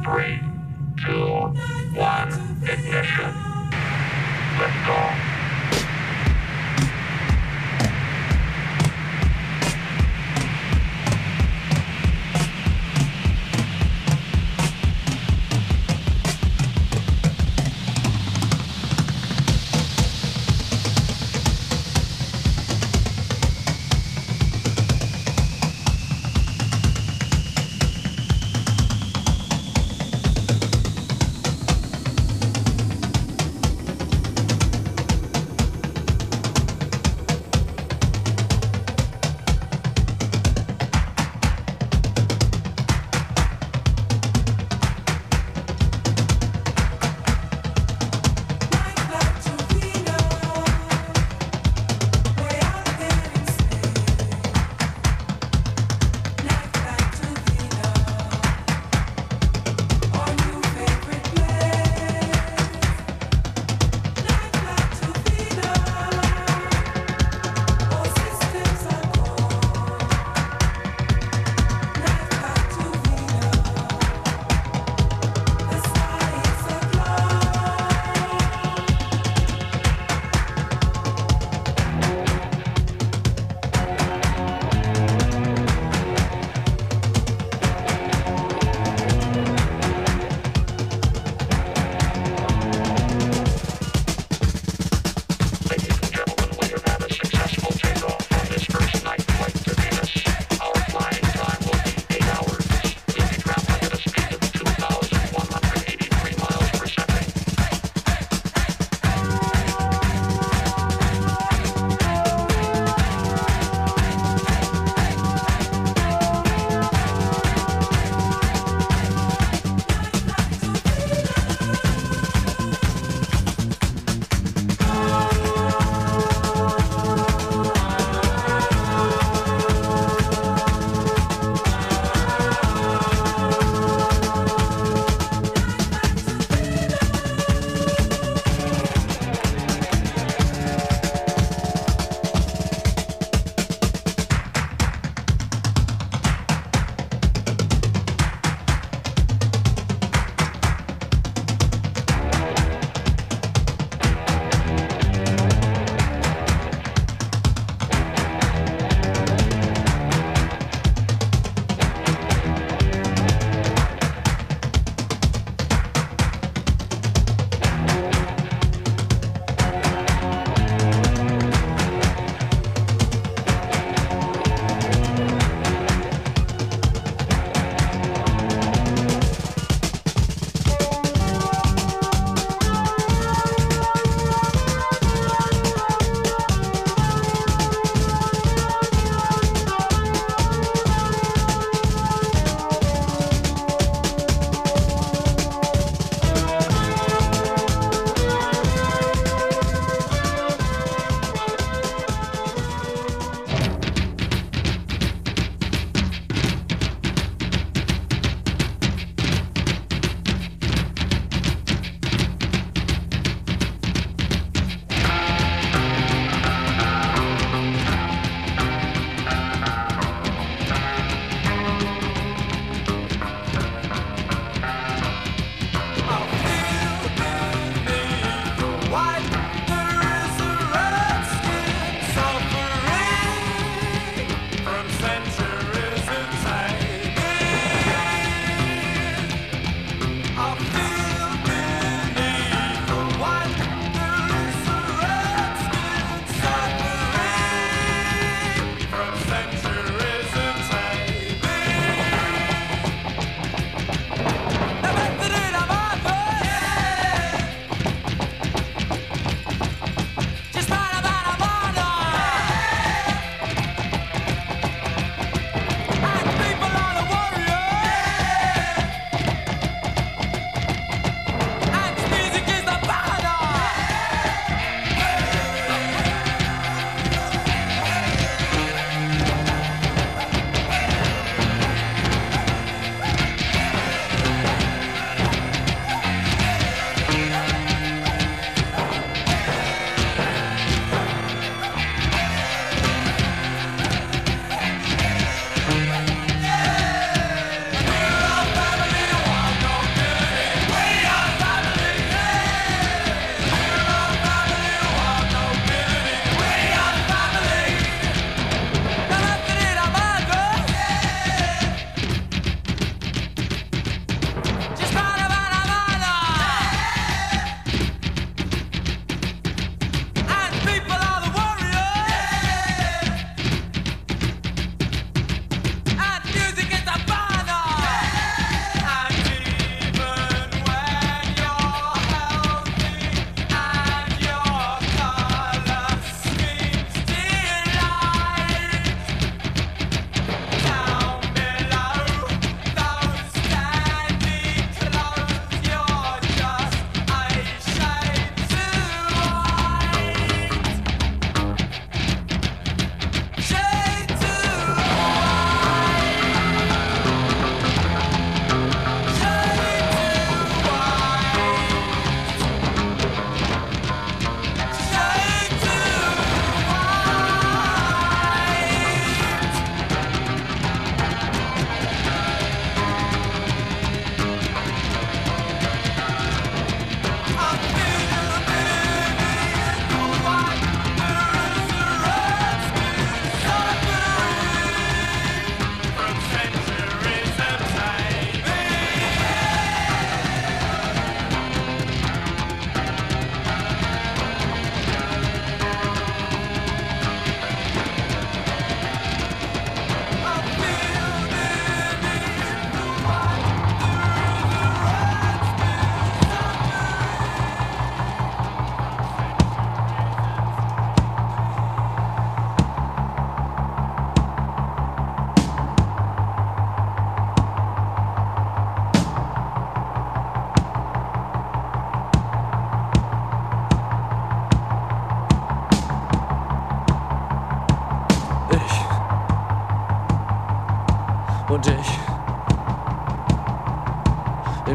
Three, two, one, ignition. Liftoff.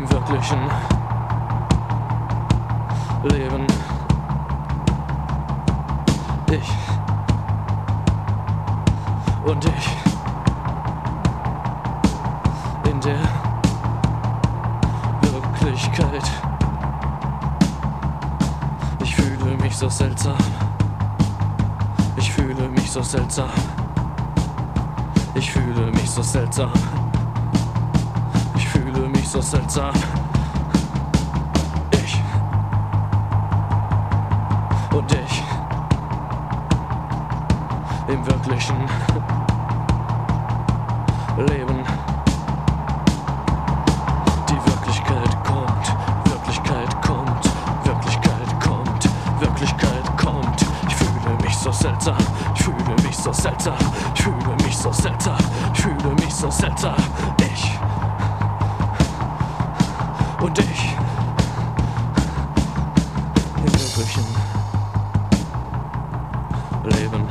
im wirklichen Leben. Ich und ich in der Wirklichkeit. Ich fühle mich so seltsam. Ich fühle mich so seltsam. Ich fühle mich so seltsam. Ich fühle mich so seltsam. Ich und ich im wirklichen Leben. Die Wirklichkeit kommt, Wirklichkeit kommt, Wirklichkeit kommt, Wirklichkeit kommt. Ich fühle mich so seltsam, ich fühle mich so seltsam, ich fühle mich so seltsam, ich fühle mich so seltsam. Ich und ich im wirklichen Leben.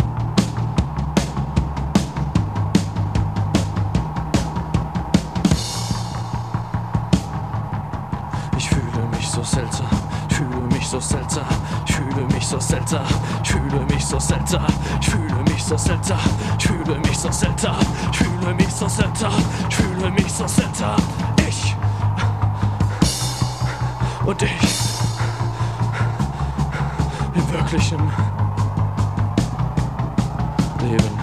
Ich fühle mich so seltsam, ich fühle mich so seltsam, ich fühle mich so seltsam, ich fühle mich so seltsam, ich fühle mich so seltsam, ich fühle mich so seltsam, ich fühle mich so seltsam, ich fühle mich so seltsam. Ich und ich im wirklichen Leben.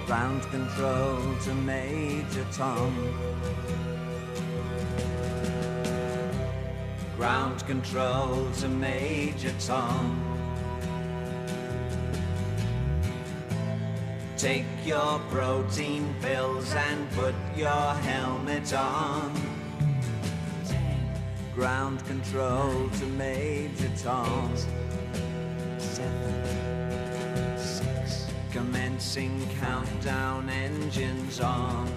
Ground control to Major Tom. Ground control to Major Tom. Take your protein pills and put your helmet on. Ground control to Major Tom. 7, 6. Commencing countdown, engines on.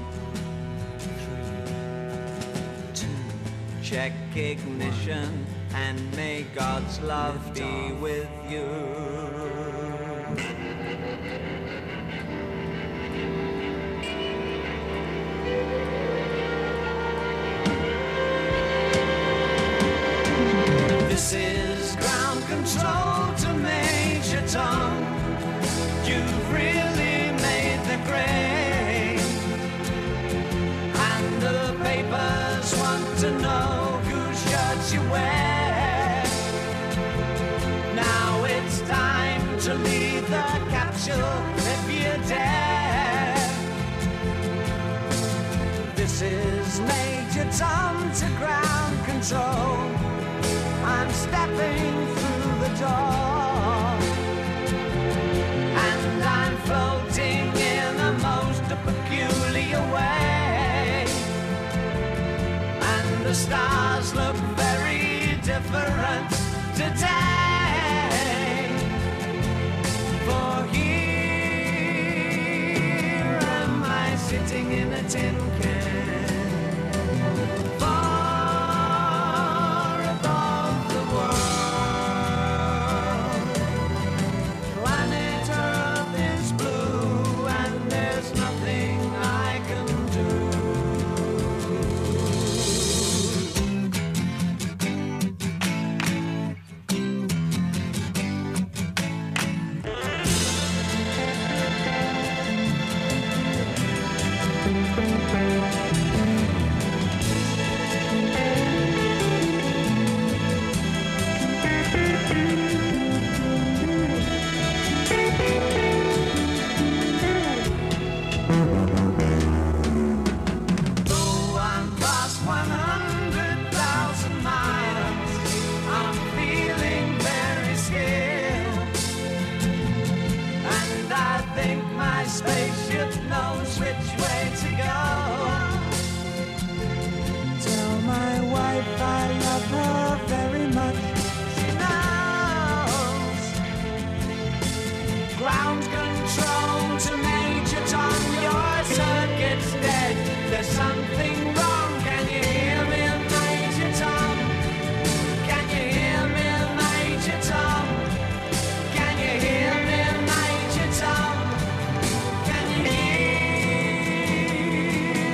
3, 2. Check ignition and may God's love be with you. This is ground control to Major Tom. You've really made the grade, and the papers want to know whose shirts you wear. Now it's time to leave the capsule if you dare. This is Major Tom to ground control. I'm stepping through the door, and I'm floating in a most peculiar way, and the stars look very different today. For here am I sitting in a tin can. Spaceship knows which way to go. Tell my wife I love her very much. She knows. Ground control to Major Tom. Your circuit's dead. There's something wrong. Can you hear me, Major Tom? Can you hear me, Major Tom? Can you hear me, Major Tom?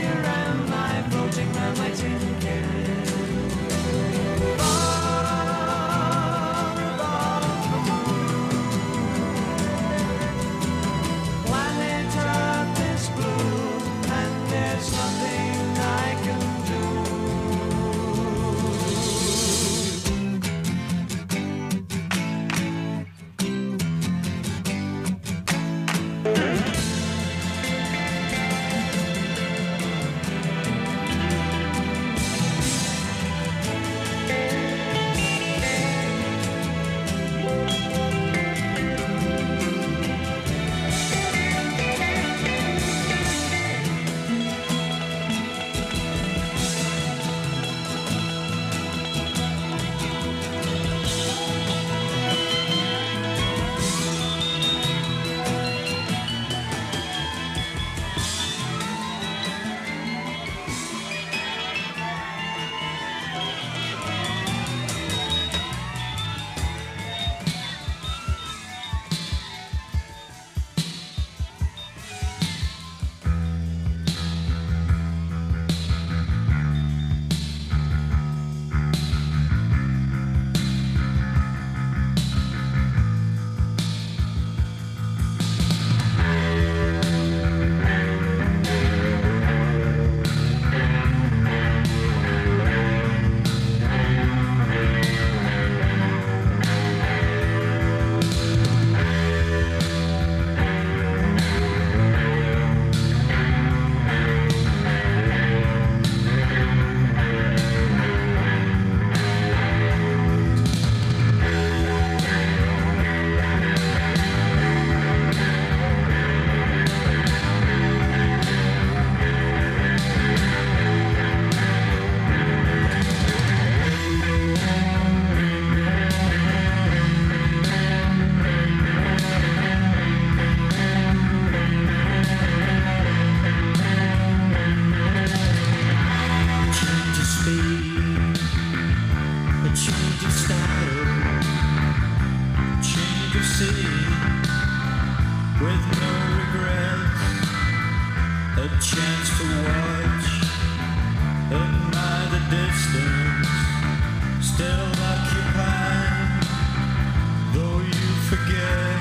a chance to watch, admire the distance, still occupied, though you forget.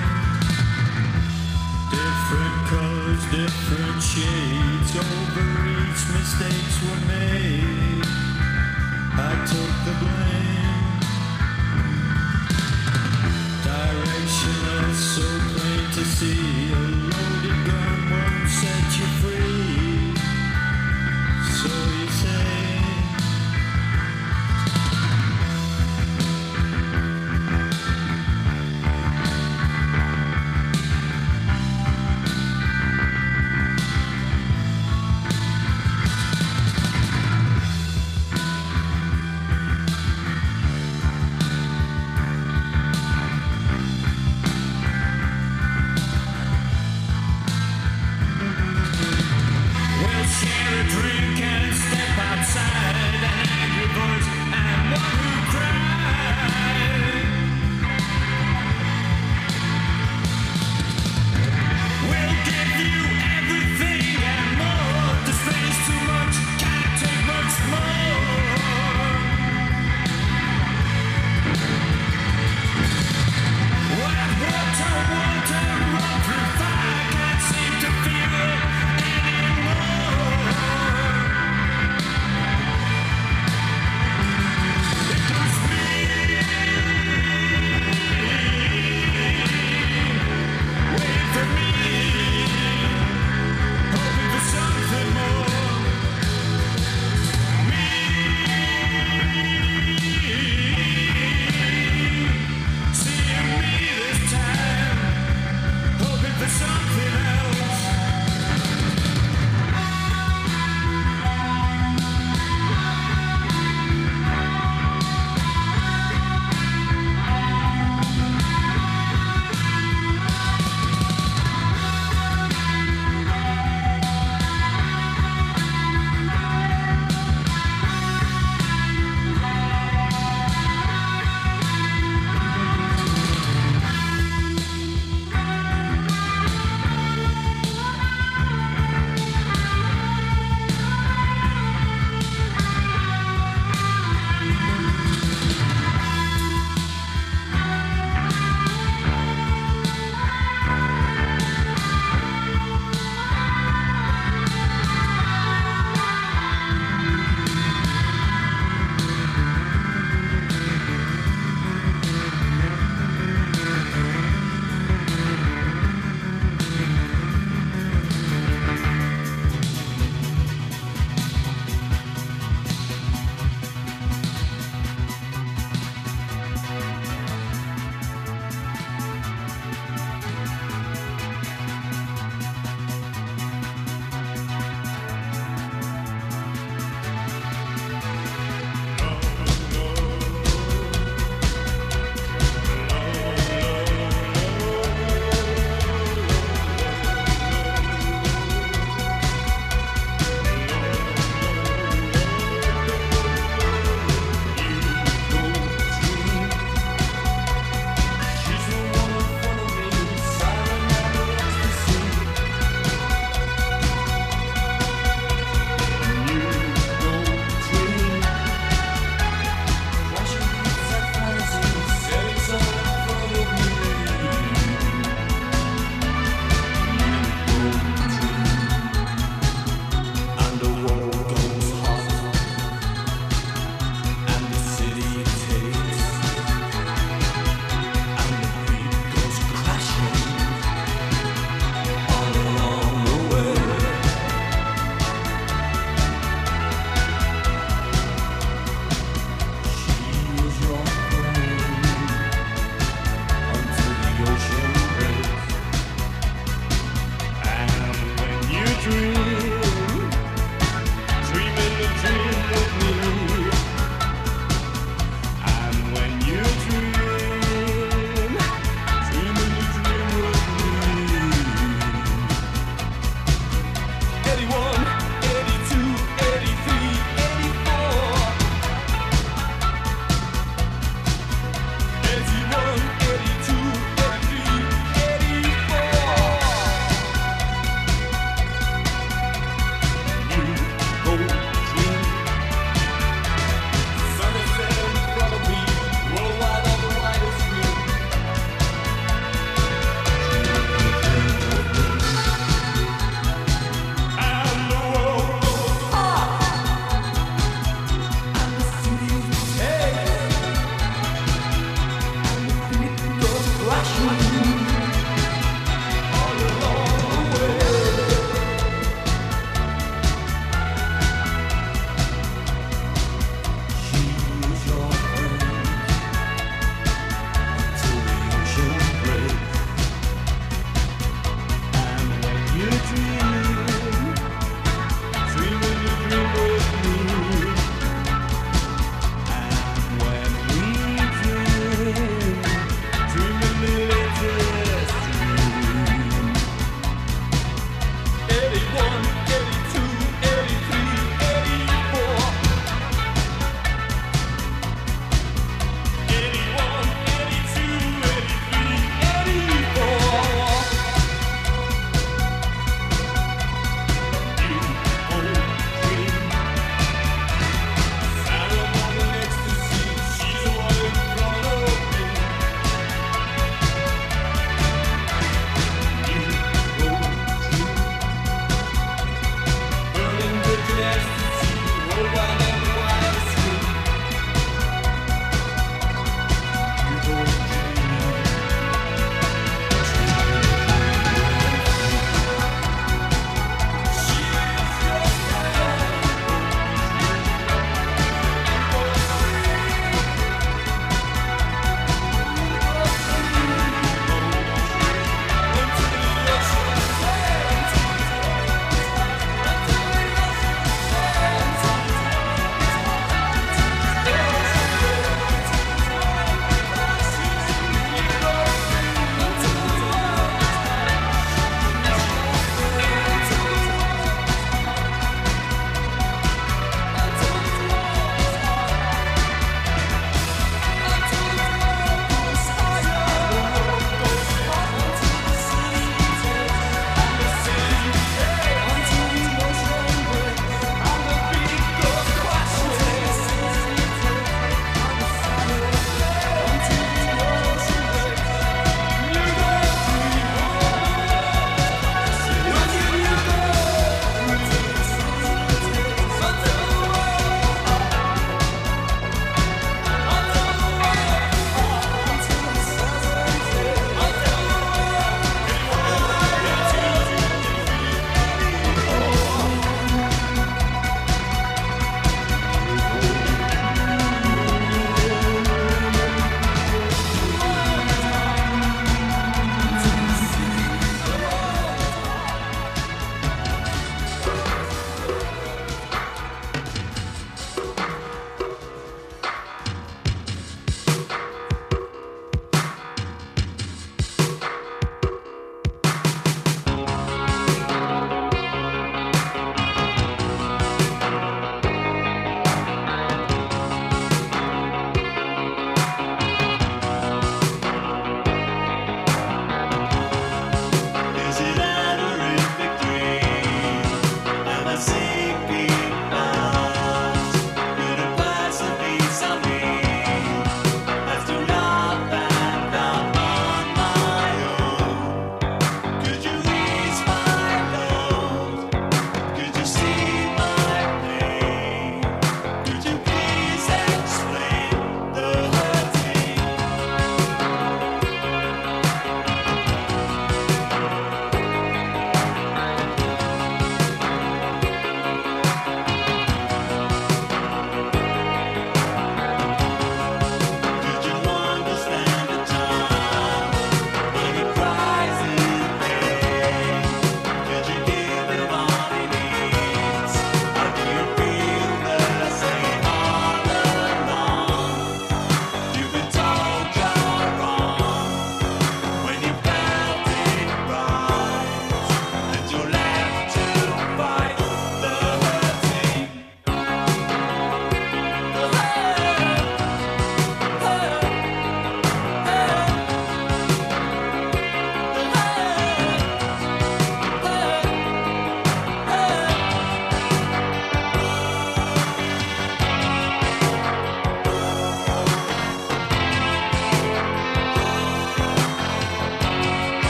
Different colors, different shades, over each mistakes were made. I took the blame. Directionless, so plain to see, a loaded gun won't set you free. So you say.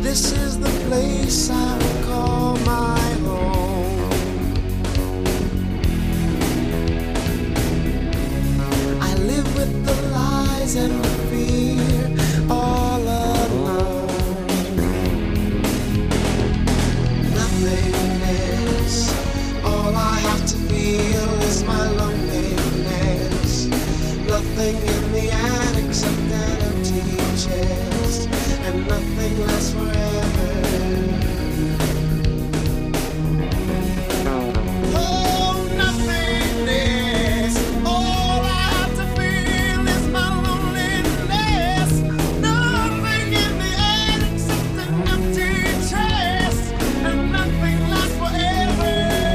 This is the place I will call my home. I live with the lies and the fear all alone. Nothingness, all I have to feel is my loneliness. Nothing in the attic except an empty chest, and nothing lasts forever. Oh, nothingness, all I have to feel is my loneliness. Nothing in the attic except an empty chest, and nothing lasts forever.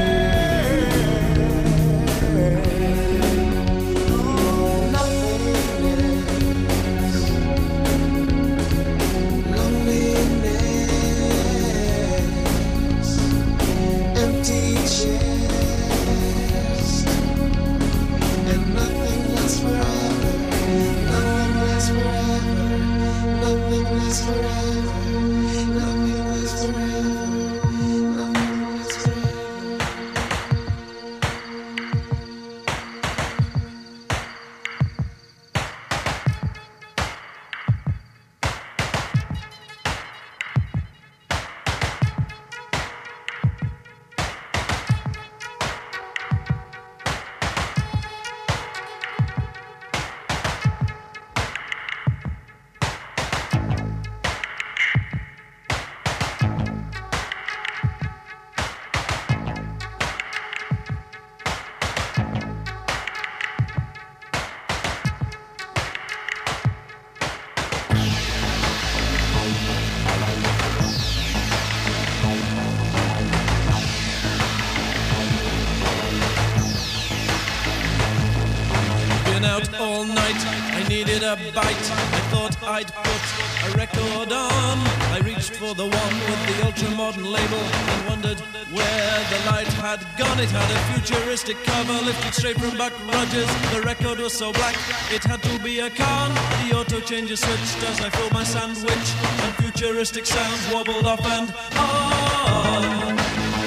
Out all night, I needed a bite. I thought I'd put a record on. I reached for the one with the ultra-modern label and wondered where the light had gone. It had a futuristic cover lifted straight from Buck Rogers. The record was so black, it had to be a con. The auto changer switched as I filled my sandwich, and futuristic sounds wobbled off and on.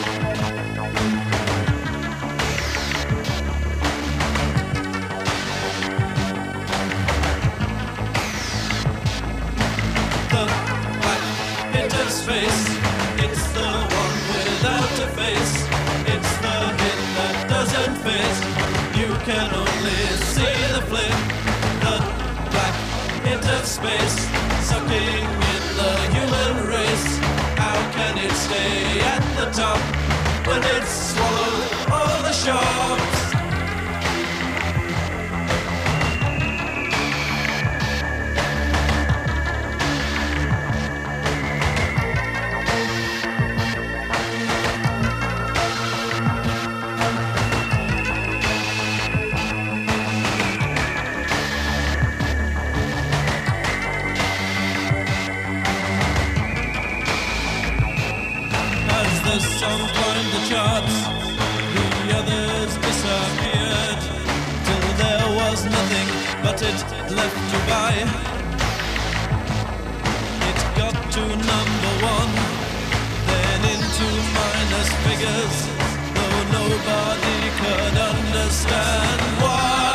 Face. It's the one without a face. It's the hit that doesn't face. You can only see the flame. The black hit of space, sucking in the human race. How can it stay at the top when it's swallowed all the shops? The song climbed the charts, the others disappeared, till there was nothing but it left to buy. It got to number one, then into minus figures, though nobody could understand why.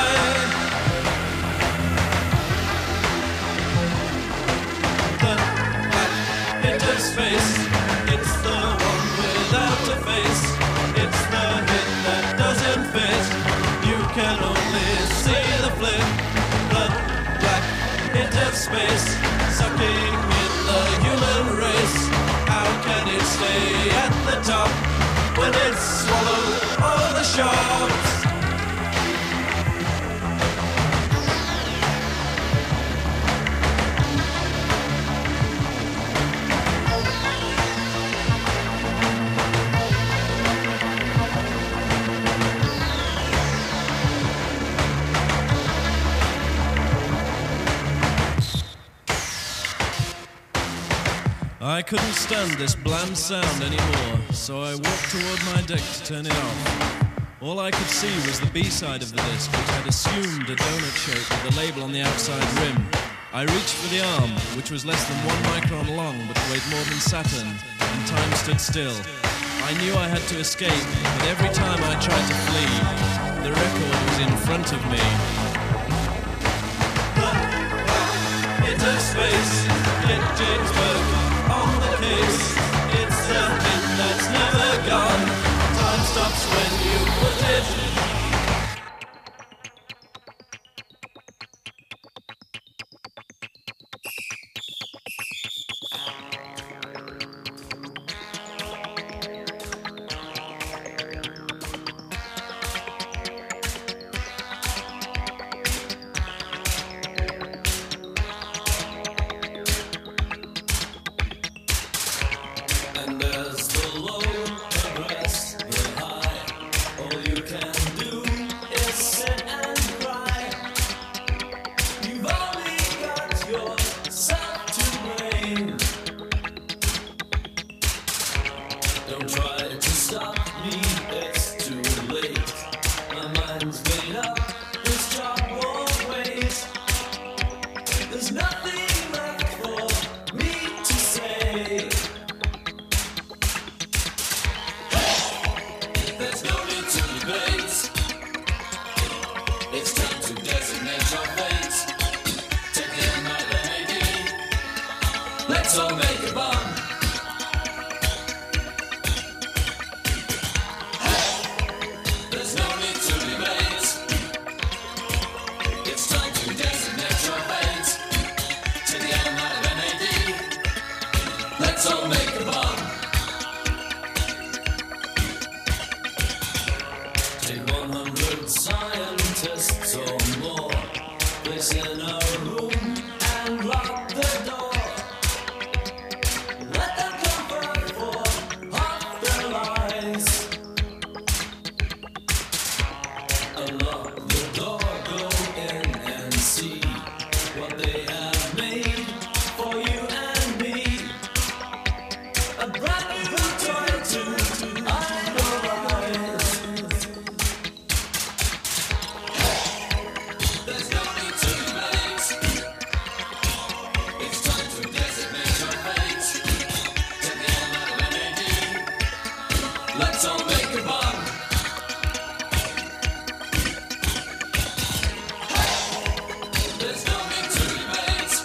The black hit of space, it's the one without a face. It's the hit that doesn't face. You can only see the flip. The black hit of space, sucking in the human race. How can it stay at the top when it's swallowed all the shops? I couldn't stand this bland sound anymore, so I walked toward my deck to turn it off. All I could see was the B-side of the disc, which had assumed a donut shape with the label on the outside rim. I reached for the arm, which was less than 1 micron long, but weighed more than Saturn, and time stood still. I knew I had to escape, but every time I tried to flee, the record was in front of me. Into space, get James Burke on the case. It's the hit that's never gone. Time stops when you put it. And there's the low, the rest, the high. All you can do is sit and cry. You've only got yourself to blame. Don't try to stop me, it's too late. My mind's made up, this job won't wait. There's nothing left for me to say. There's no need to debate. It's time to designate your fate. Take the M.I.N.A.D. Let's all make a bomb. There's no need to debate. It's time to designate your fate. Take the M.I.N.A.D. Let's all make a bomb. Take 100 scientists or more, place in a room and lock the door. Let them convert for half their lives. Unlock the door, go in and see what they have made for you and me. A brand new toy to idolize. There's no need to debate. It's time to designate your fate. Take the M.I.N.A.D. Let's all make a bomb. There's no need to debate.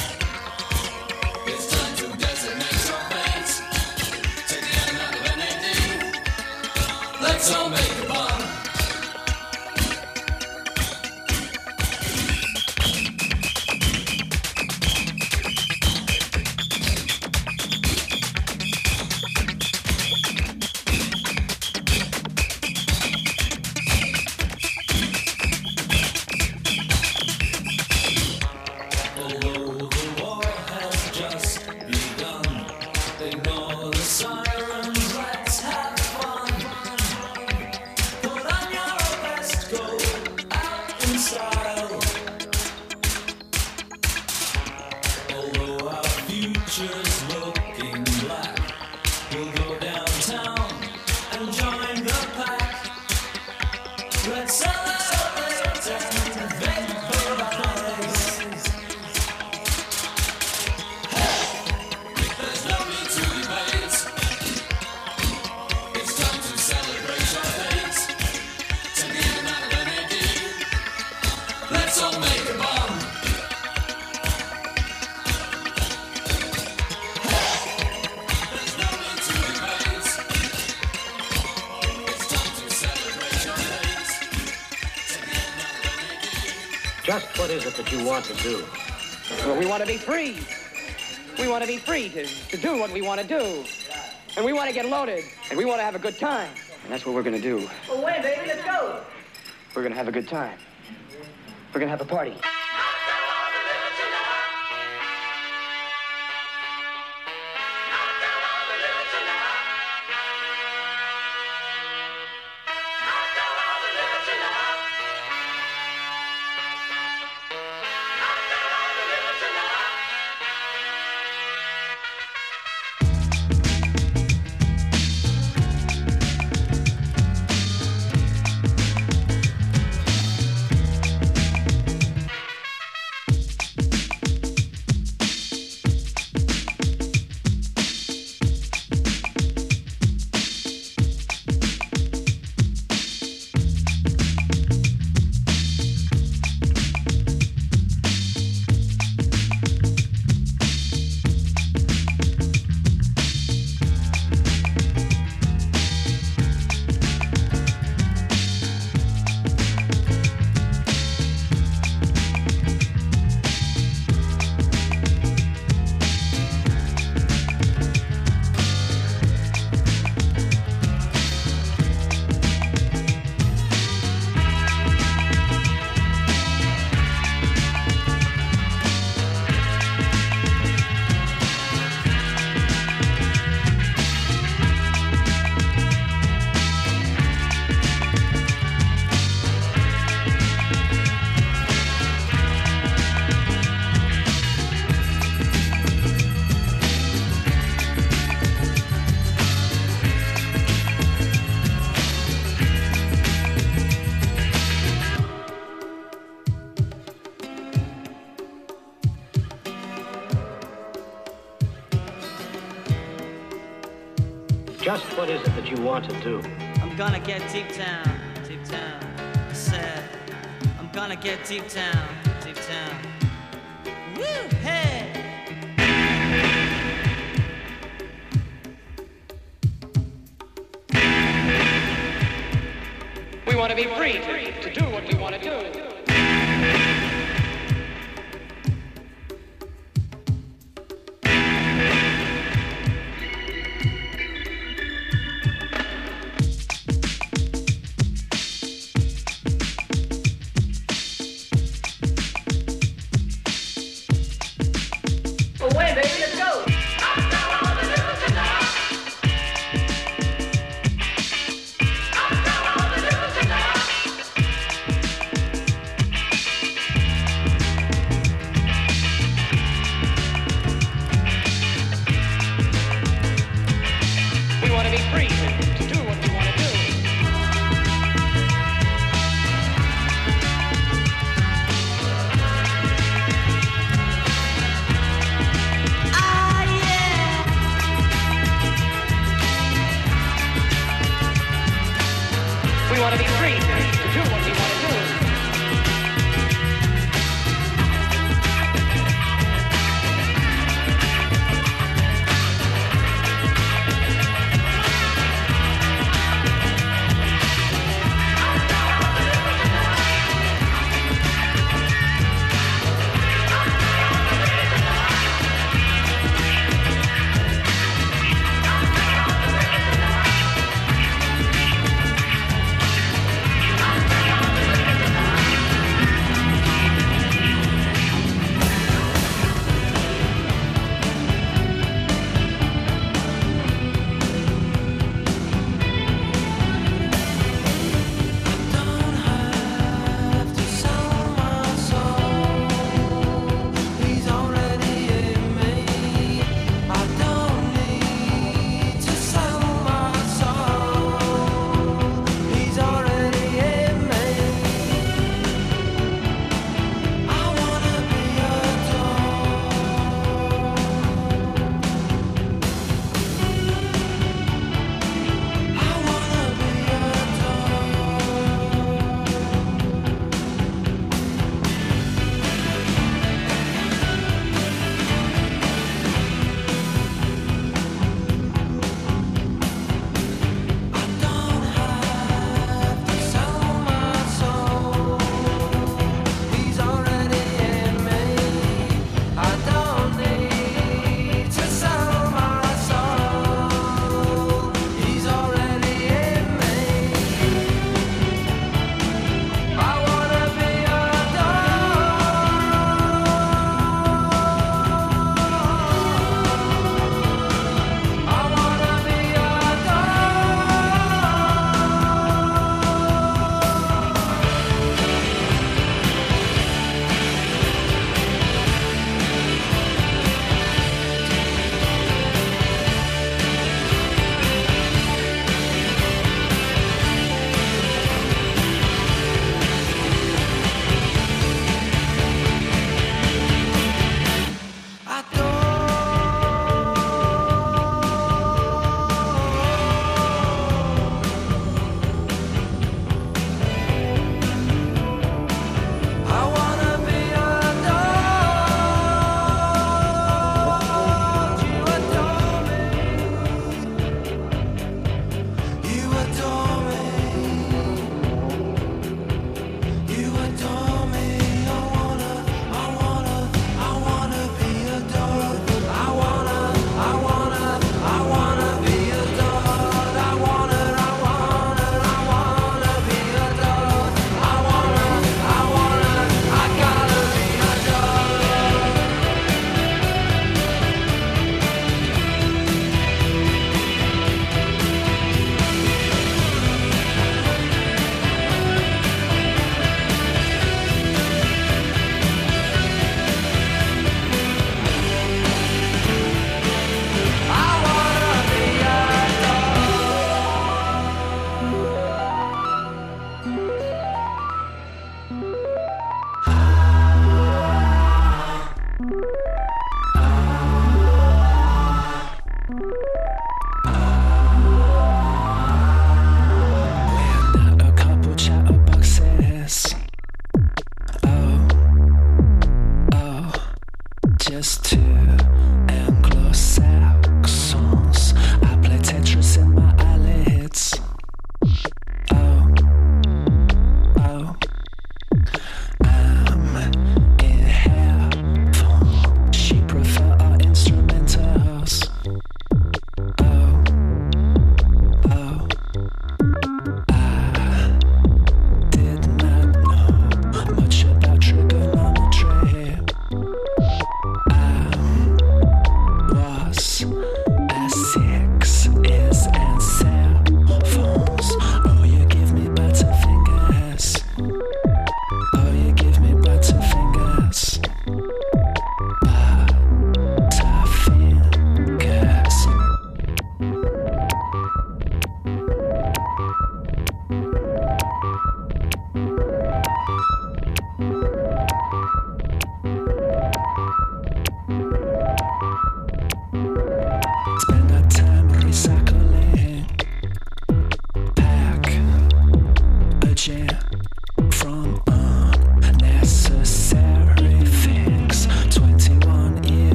It's time to designate your fate. Take the M.I.N.A.D. Let's all make a bomb. Although the war has just begun, ignore the sirens, let's have fun. Put on your best, go out in style. Although our future's looking black, we'll go downtown and join the pack. Let's celebrate and vaporize. There's no need to debate. It's time to celebrate your fate. Take the M.I.N.A.D. Let's all make a bomb. There's no need to debate. It's time to celebrate your fate. Take the M.I.N.A.D. Just what is it that you want to do? Well, we want to be free. We want to be free to do what we want to do. And we want to get loaded. And we want to have a good time. And that's what we're going to do. Well, wait, baby, let's go. We're going to have a good time. We're going to have a party. Just what is it that you want to do? I'm gonna get deep down, I said, I'm gonna get deep down. Woo, hey! We want to be free to do what we want to do. Away, baby, let's go. We want to be free to do what we want to do. We want to be free to do what we want to do.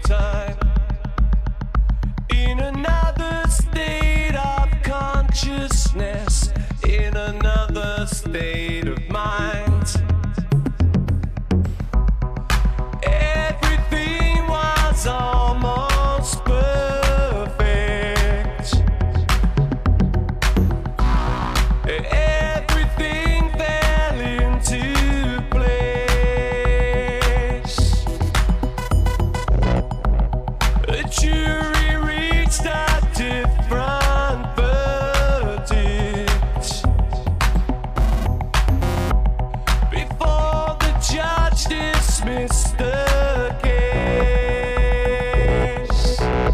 time. In another state of consciousness, in another state of mind. Everything was almost perfect. Everything fell into place. The jury reached a different verdict before the judge dismissed the case.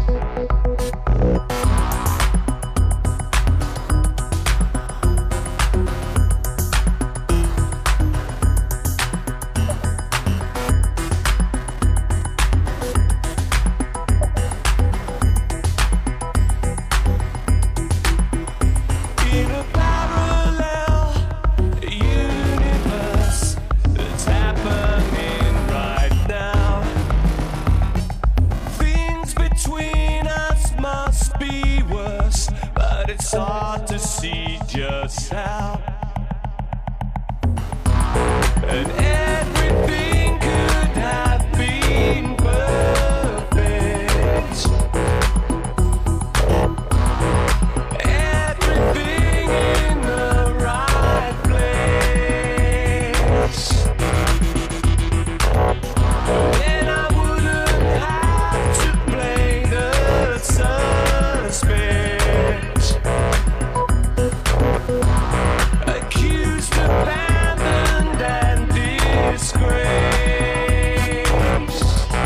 In a parallel universe that's happening right now, things between us must be worse, but it's hard to see just how. And everything could have been perfect. Everything in the right place. Then I wouldn't have to play the suspect. Accused, abandoned, and disgraced.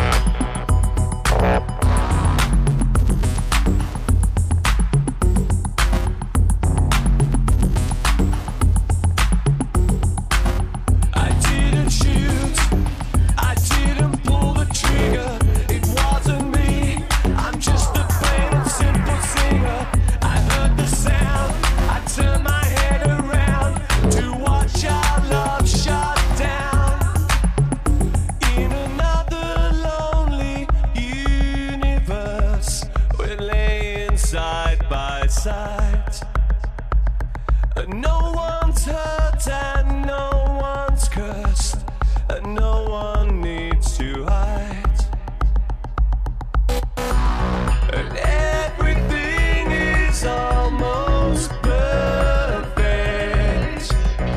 I didn't shoot, I didn't pull the trigger. It wasn't me, I'm just a plain and simple singer. I heard the sound, I turned my head around to watch our love shut down. In another lonely universe, we're laying side by side. And no one's hurt and no one's cursed, and no one needs to hide. And everything is almost perfect.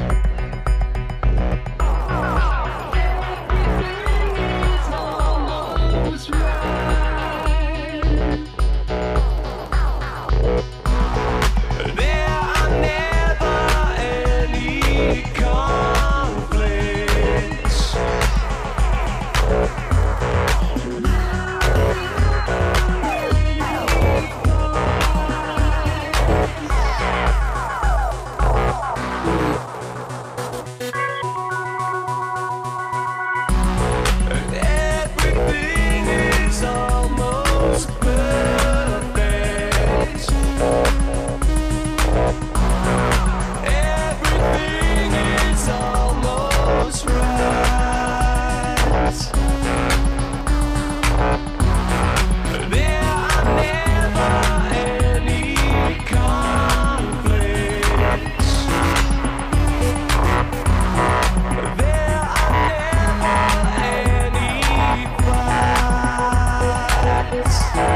There are never any conflicts. Everything is almost perfect. Everything is almost right. There are never any conflicts. There are never any fights.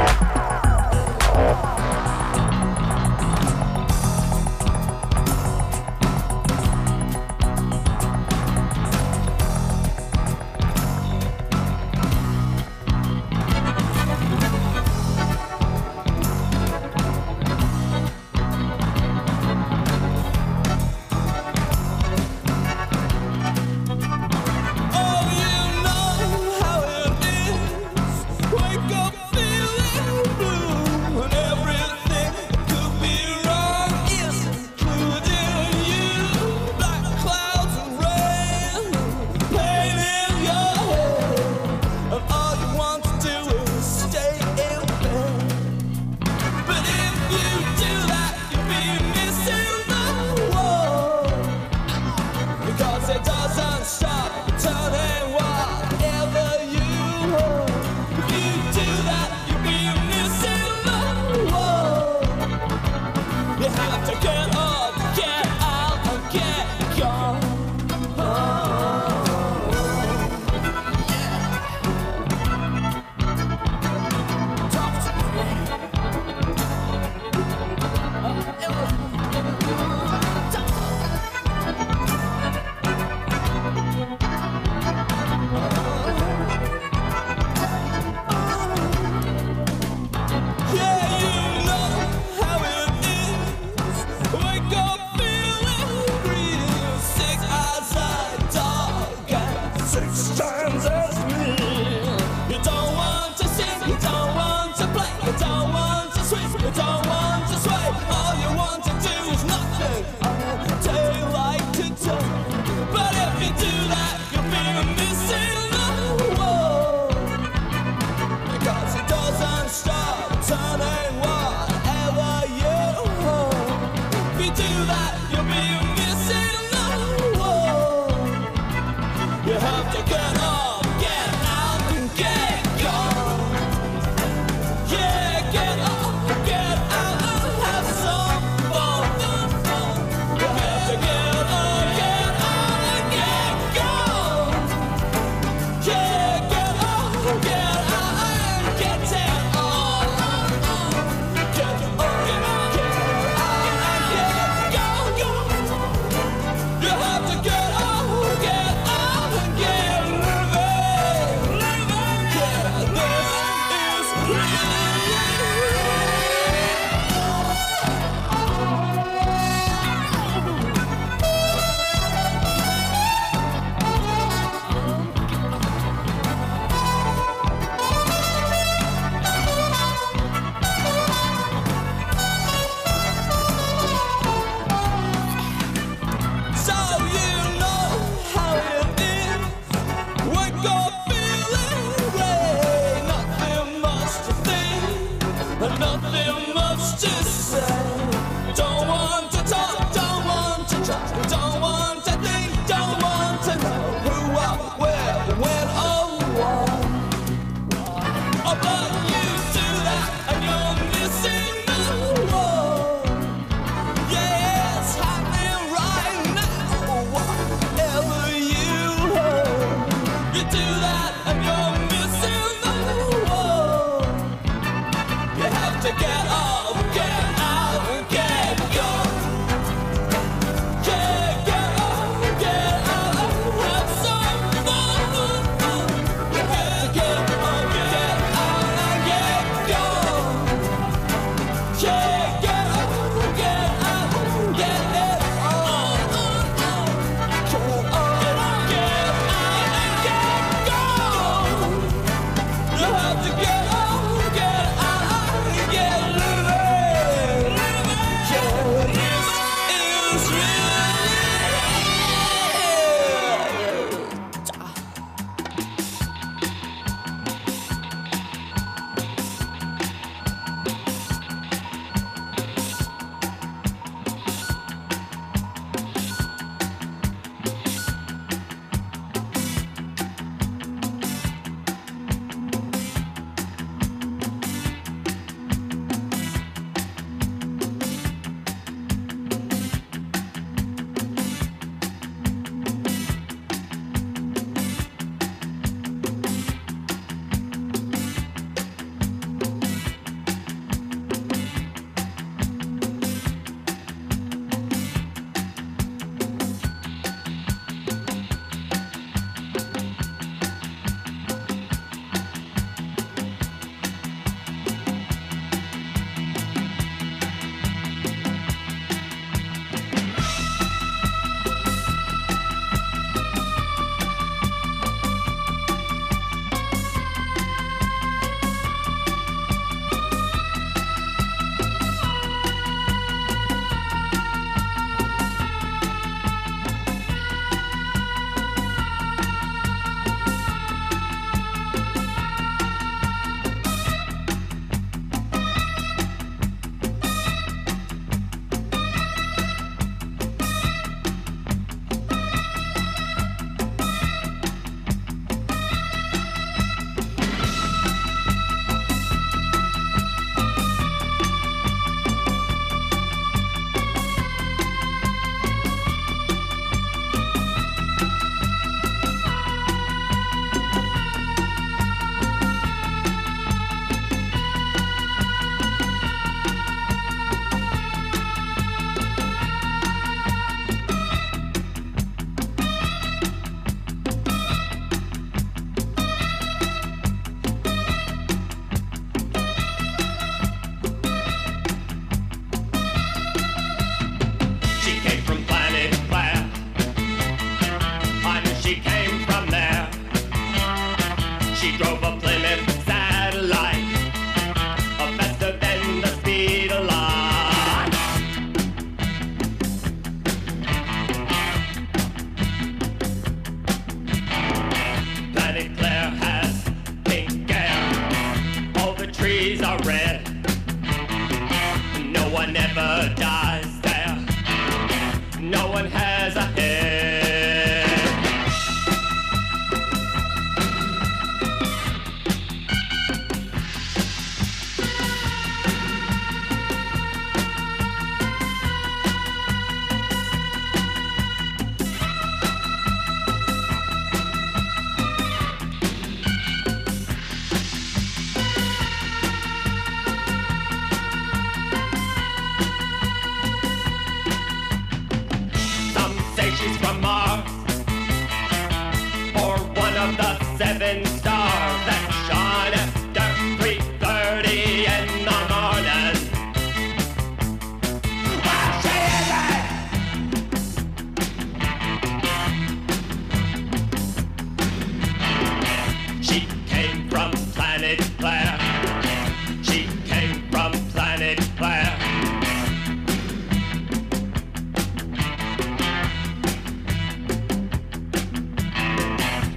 Oh, you know how it is. Wake up feeling blue, and everything could be wrong, including you. Black clouds and rain, pain in your head, and all you want to do is stay in bed. But if you do that, you'll be missing the world. Because it doesn't stop turning whatever you want. If you do do that, you'll be missing love. You have to get up, get out, and get gone. Yeah, get up, get out, and have some fun. You have to get up, get out, and get gone. Yeah, get up, get out, and get it on. Get up, get out, and get go. You have to get up, get out, and get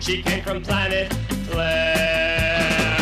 She came from planet Blair.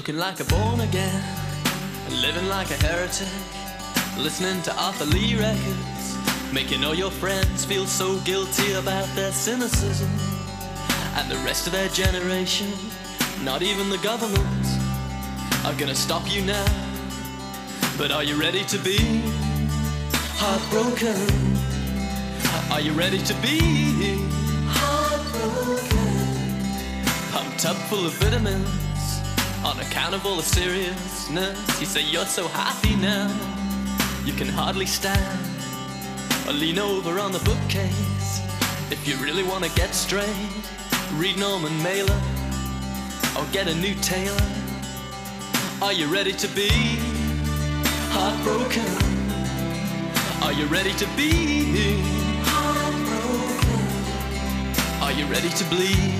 Looking like a born again, living like a heretic, listening to Arthur Lee records, making all your friends feel so guilty about their cynicism. And the rest of their generation, not even the government, are gonna stop you now. But are you ready to be heartbroken? Are you ready to be heartbroken? Pumped up full of vitamins, unaccountable of seriousness. You say you're so happy now, you can hardly stand or lean over on the bookcase. If you really want to get straight, read Norman Mailer or get a new tailor. Are you ready to be heartbroken? Are you ready to be heartbroken? Are you ready to bleed?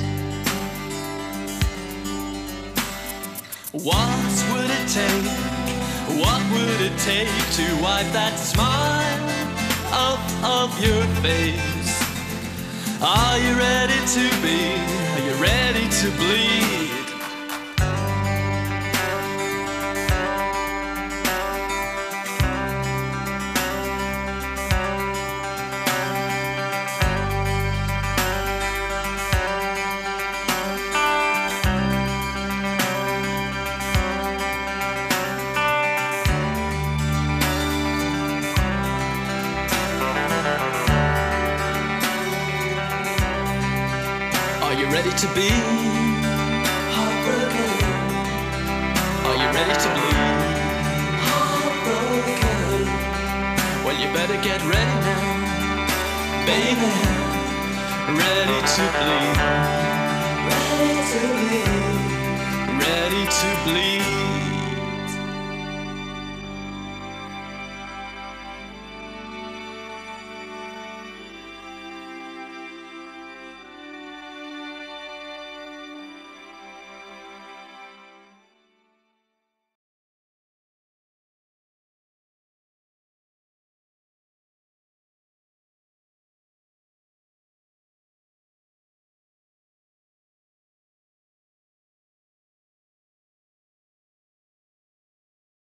What would it take? What would it take to wipe that smile off of your face? Are you ready to be? Are you ready to bleed? Are you ready to be heartbroken? Are you ready to bleed? Heartbroken. Well, you better get ready now, baby. Ready to bleed. Ready to bleed. Ready to bleed.